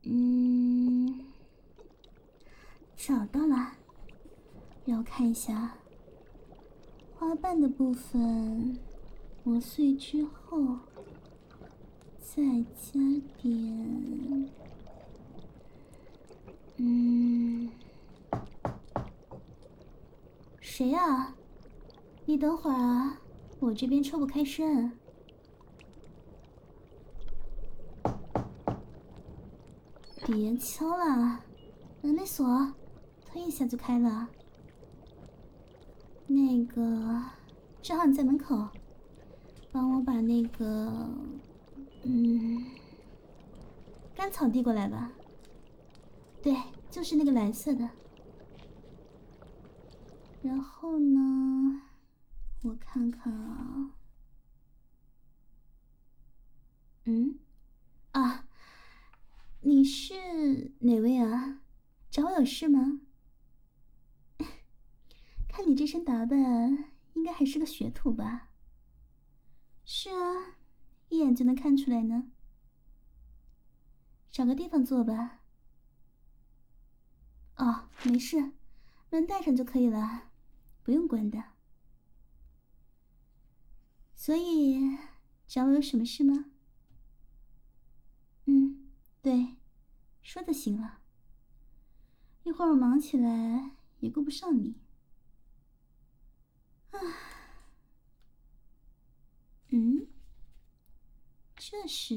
找到了，让我看一下。花瓣的部分磨碎之后，再加点……谁呀？你等会儿啊，我这边抽不开身。别敲了，门没锁，推一下就开了。那个，正好你在门口，帮我把那个，干草递过来吧。对，就是那个蓝色的。然后呢，我看看啊，啊，你是哪位啊？找我有事吗？看你这身打扮，应该还是个学徒吧？是啊，一眼就能看出来呢。找个地方坐吧。哦，没事，门带上就可以了，不用关的。所以，找我有什么事吗？对，说就行了。一会儿我忙起来也顾不上你。这是……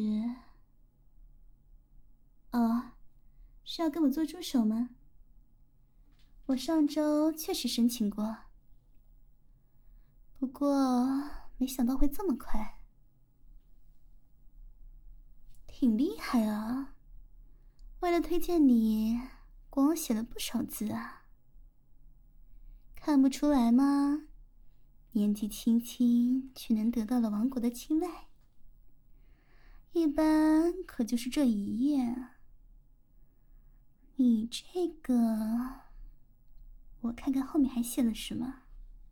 哦，是要跟我做助手吗？我上周确实申请过，不过没想到会这么快。挺厉害啊，为了推荐你，光写了不少字啊。看不出来吗？年纪轻轻却能得到了王国的青睐，一般可就是这一页。你这个，我看看后面还写了什么。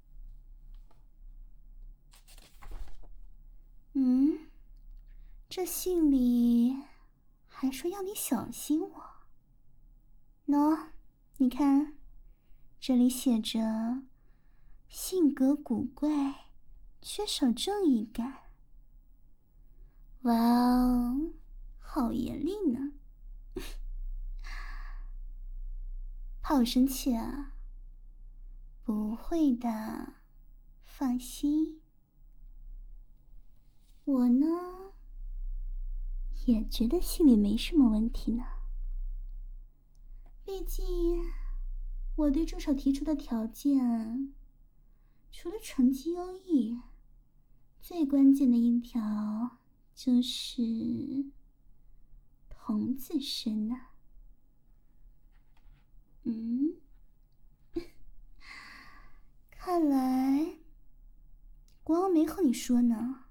这信里还说要你小心我。喏，你看，这里写着性格古怪，缺少正义感。哇哦，好严厉呢。怕我生气啊？不会的，放心。我呢，也觉得信里没什么问题呢。毕竟，我对助手提出的条件，除了成绩优异，最关键的一条就是童子身啊。看来国王没和你说呢。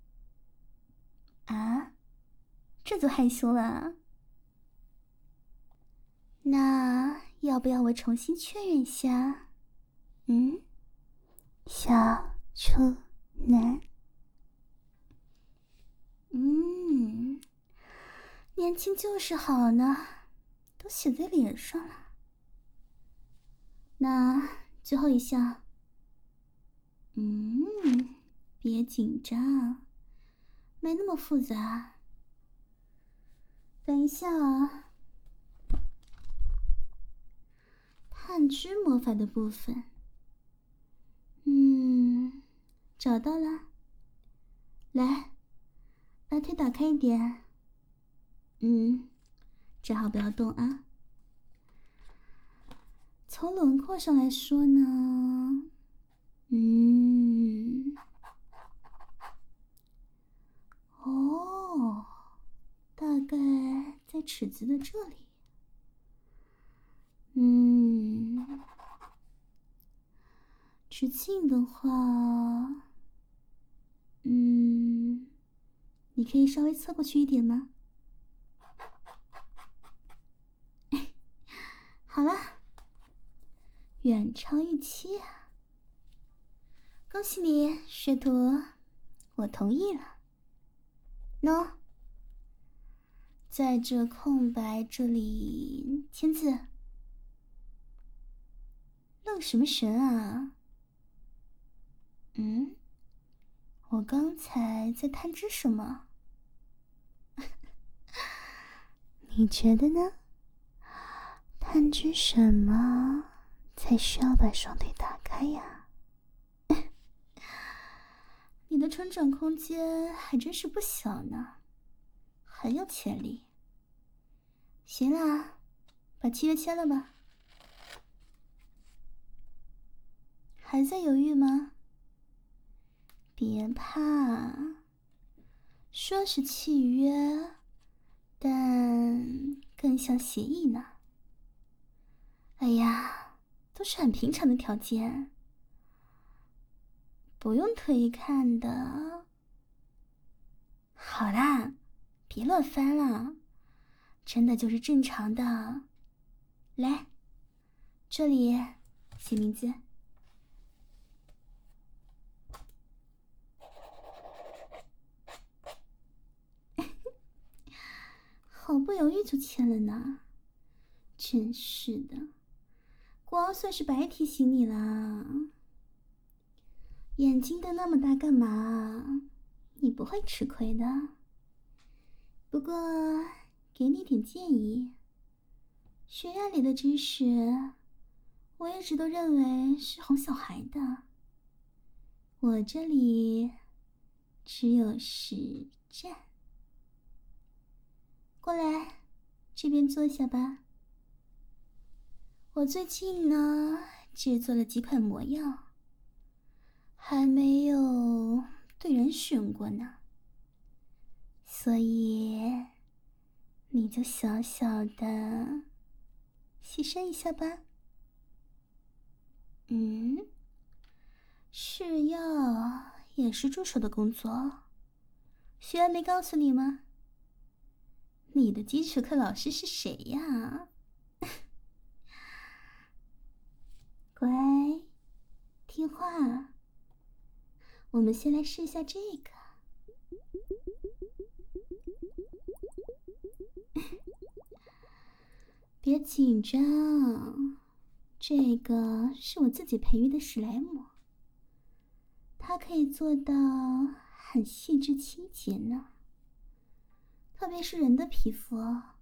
啊，这就害羞了？那要不要我重新确认一下？小处男。年轻就是好呢，都写在脸上了。那最后一项。别紧张，没那么复杂。等一下啊，探知魔法的部分。找到了。来，把腿打开一点。正好不要动啊。从轮廓上来说呢，哦，大概在齿子的这里。直径的话，你可以稍微侧过去一点吗？好了，远超预期啊！恭喜你，学徒，我同意了。喏， 在这空白这里签字。愣什么神啊？我刚才在探知什么？你觉得呢？探知什么才需要把双腿打开呀？你的成长空间还真是不小呢，很有潜力。行啦，把契约签了吧。还在犹豫吗？别怕，说是契约，但更像协议呢。哎呀，都是很平常的条件，不用特意看的。好啦，别乱翻了，真的就是正常的。来，这里写名字。毫不犹豫就签了呢，真是的，国王算是白提醒你啦。眼睛瞪那么大干嘛？你不会吃亏的。不过，给你点建议，学院里的知识，我一直都认为是哄小孩的。我这里只有实战。过来，这边坐下吧。我最近呢，制作了几款魔药，还没有对人使用过呢，所以你就小小的牺牲一下吧。试药也是助手的工作，学员没告诉你吗？你的基础课老师是谁呀？乖，听话。我们先来试一下这个。别紧张，这个是我自己培育的史莱姆，它可以做到很细致清洁呢，特别是人的皮肤。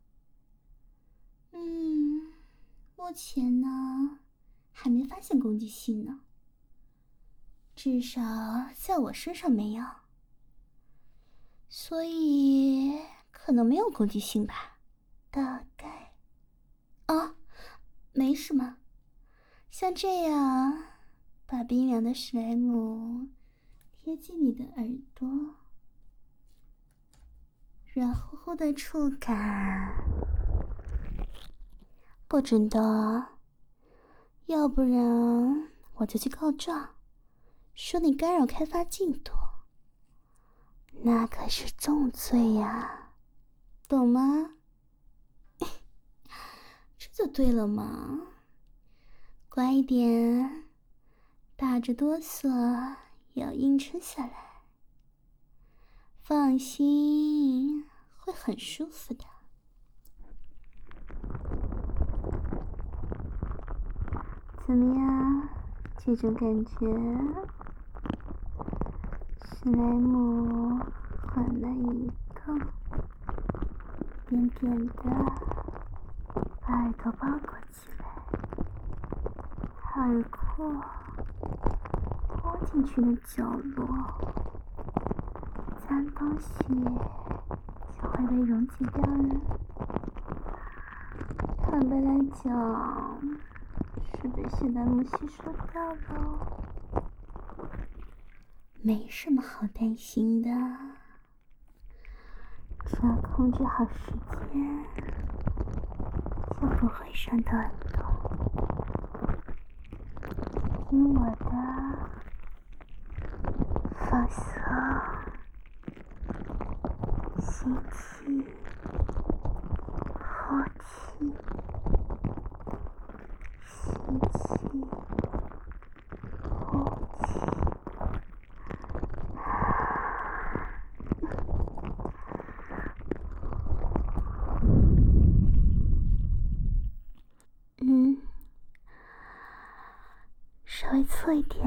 目前呢，还没发现攻击性呢，至少在我身上没有，所以可能没有攻击性吧，大概。啊，没什么，像这样把冰凉的史莱姆贴近你的耳朵，软乎乎的触感，不准动，要不然我就去告状，说你干扰开发进度，那可是重罪呀，懂吗？这就对了嘛，乖一点，打着哆嗦也要硬撑下来，放心，会很舒服的。怎么样，这种感觉？史莱姆缓慢移动，扁扁的把耳朵包裹起来，耳廓窝进去的角落，脏东西就会被溶解掉了。坦白来讲，是被史莱姆吸收掉了，没什么好担心的，只要控制好时间，就不会伤到耳朵。听我的，放松，吸气，呼气，吸气，呼气。 错一点，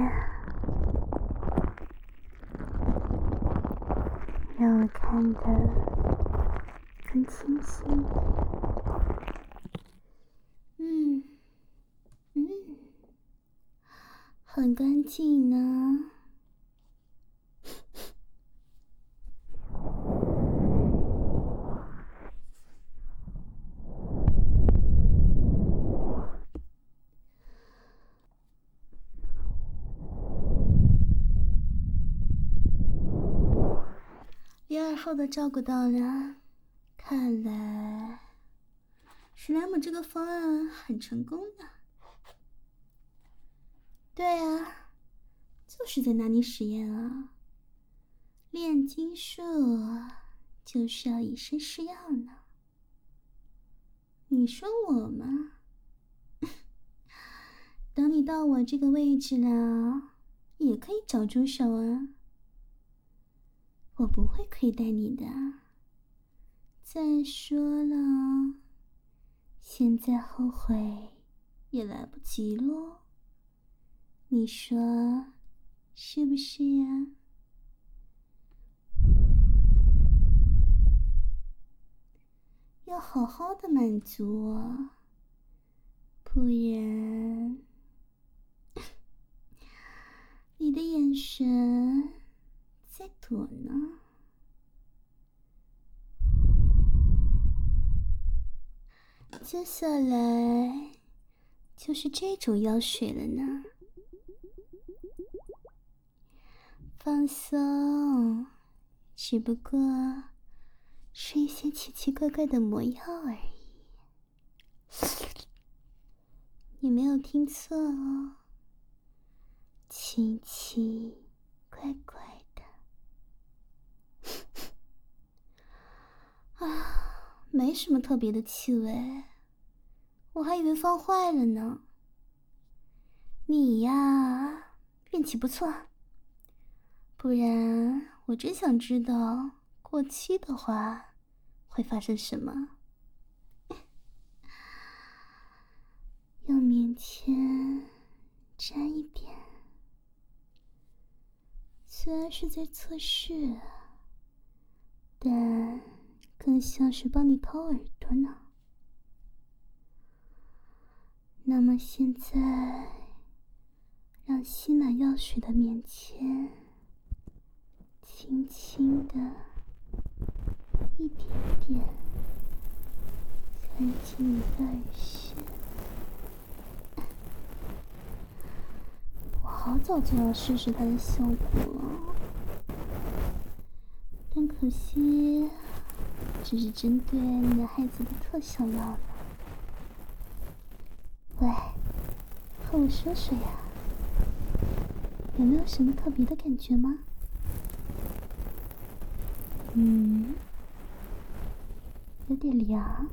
让我看得更清晰。很干净呢。1、2号的照顾到了，看来史莱姆这个方案很成功呢。对啊，就是在拿你实验啊。炼金术就是要以身试药呢。你说我吗？等你到我这个位置了，也可以找助手啊。我不会亏待你的。再说了，现在后悔也来不及咯。你说是不是呀？要好好的满足我，不然你的眼神在躲呢。接下来就是这种药水了呢。放松，只不过是一些奇奇怪怪的魔药而已。你没有听错哦，奇奇怪怪的。啊，没什么特别的气味，我还以为放坏了呢。你呀，运气不错，不然我真想知道过期的话会发生什么。用棉签沾一点，虽然是在测试，但更像是帮你掏耳朵呢。那么现在，让吸满药水的棉签轻轻的一点点钻进你的耳穴。我好早就要试试它的效果了，但可惜只是针对男孩子的特效药呢。喂，和我说说呀，有没有什么特别的感觉吗？有点凉，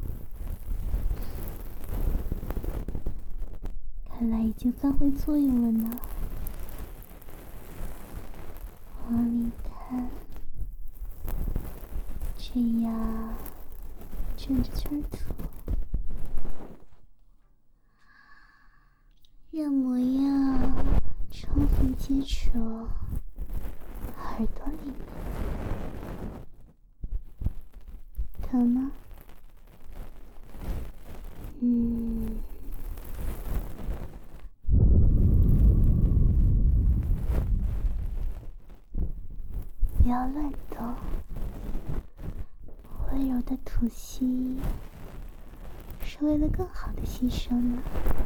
看来已经发挥作用了呢。往里看，这样转着圈吐，让魔药充分接触耳朵里面。疼吗？不要乱动，温柔的吐息是为了更好的吸收呢。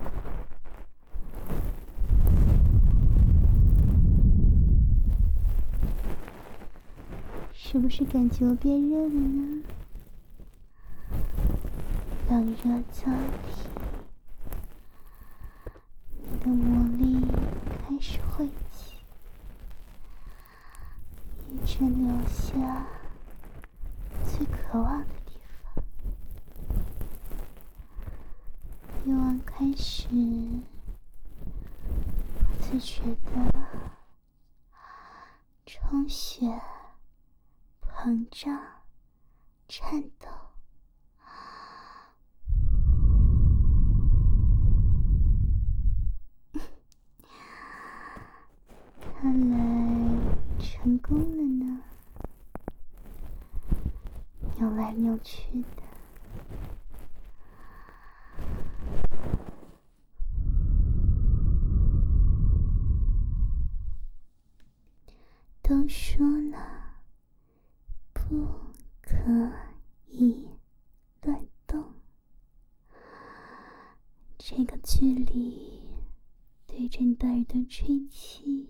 是不是感觉我变热了呢？冷热交替，你的魔力开始汇集，一直流下最渴望的地方。欲望开始，我才觉得充血、膨胀、颤抖。 来扭去的。都说了，不可以乱动。这个距离，对着你的耳朵吹气，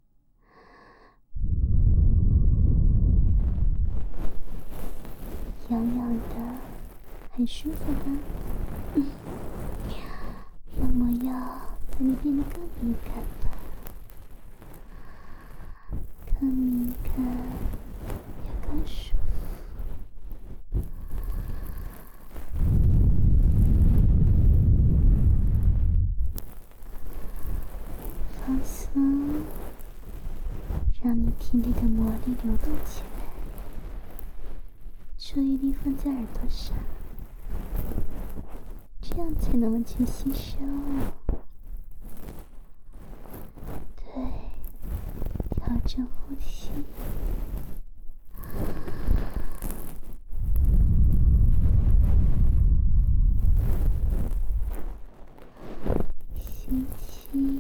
痒痒的，很舒服吧？让魔药让你变得更敏感吧，更敏感也更舒服。放松，让你体内的魔力流动起来，注意力放在耳朵上，这样才能完全吸收。对，调整呼吸，吸气，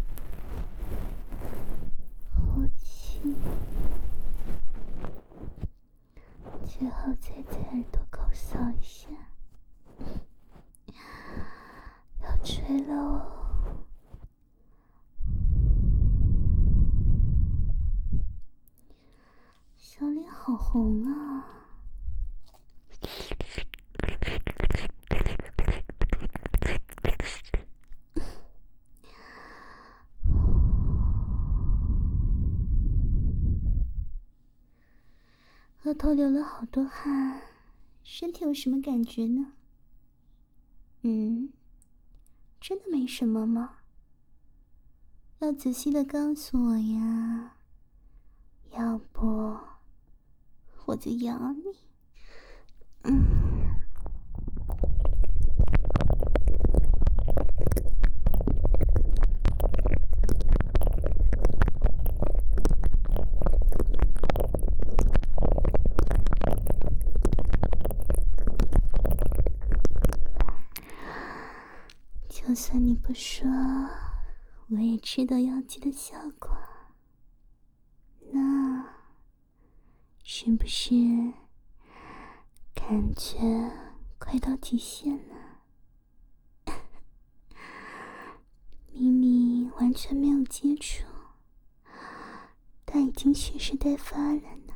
呼气，最后再在耳朵口扫一下。要吹了哦。小脸好红啊。额头流了好多汗，身体有什么感觉呢？真的没什么吗？要仔细的告诉我呀，要不我就咬你。就算你不说，我也知道药剂的效果。那是不是感觉快到极限了？明明完全没有接触，但已经蓄势待发了呢。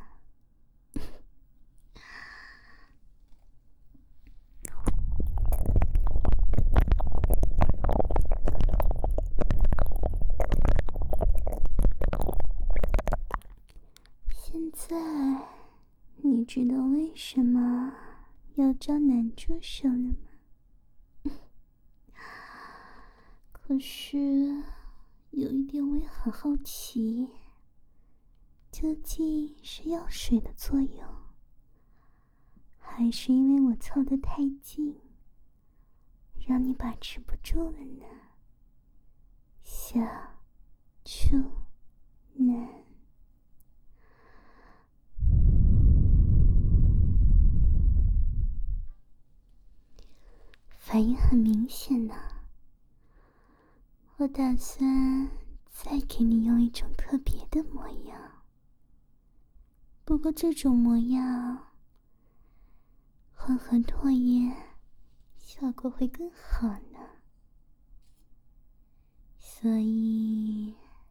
现在你知道为什么要找男助手了吗？可是有一点我也很好奇，究竟是药水的作用，还是因为我凑得太近，让你把持不住了呢？小处男。反应很明显呢。我打算再给你用一种特别的魔药，不过这种魔药混合唾液效果会更好呢。所以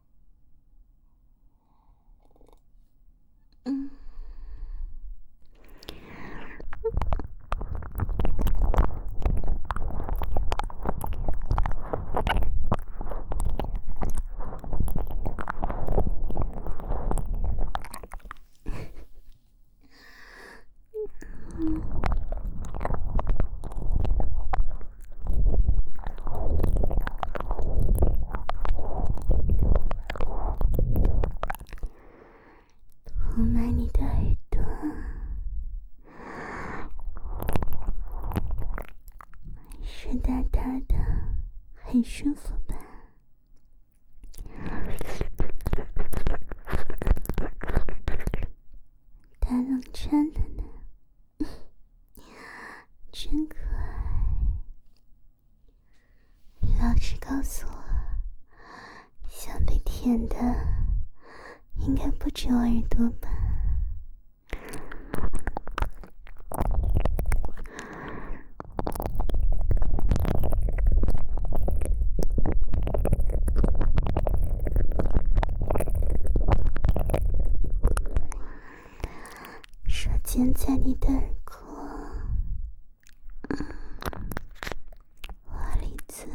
涂满你的耳朵，湿哒哒的，很舒服吧？打冷战了呢。 诉我，想被舔的应该不止我耳朵吧？舌尖在你的耳廓挖里子，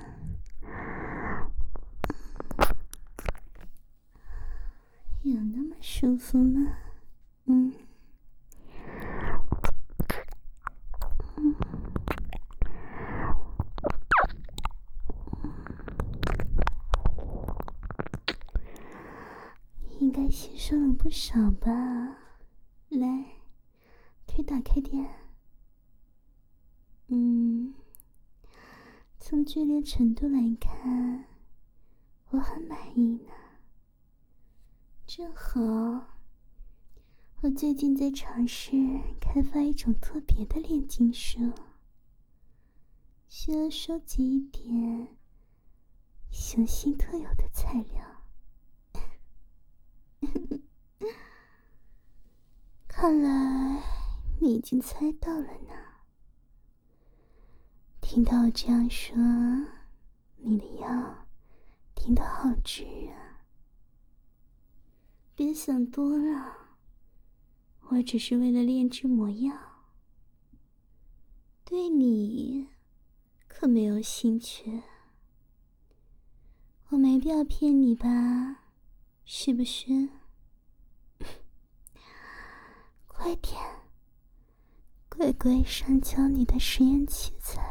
有那么舒服吗？应该吸收了不少吧？来，腿打开点。从剧烈程度来看，我很满意呢。正好，我最近在尝试开发一种特别的炼金术，需要收集一点雄性特有的材料。看来你已经猜到了呢。听到我这样说，你的药听得好直啊。别想多了，我只是为了炼制魔药，对你可没有兴趣。我没必要骗你吧，是不是？快点，乖乖上交你的实验器材。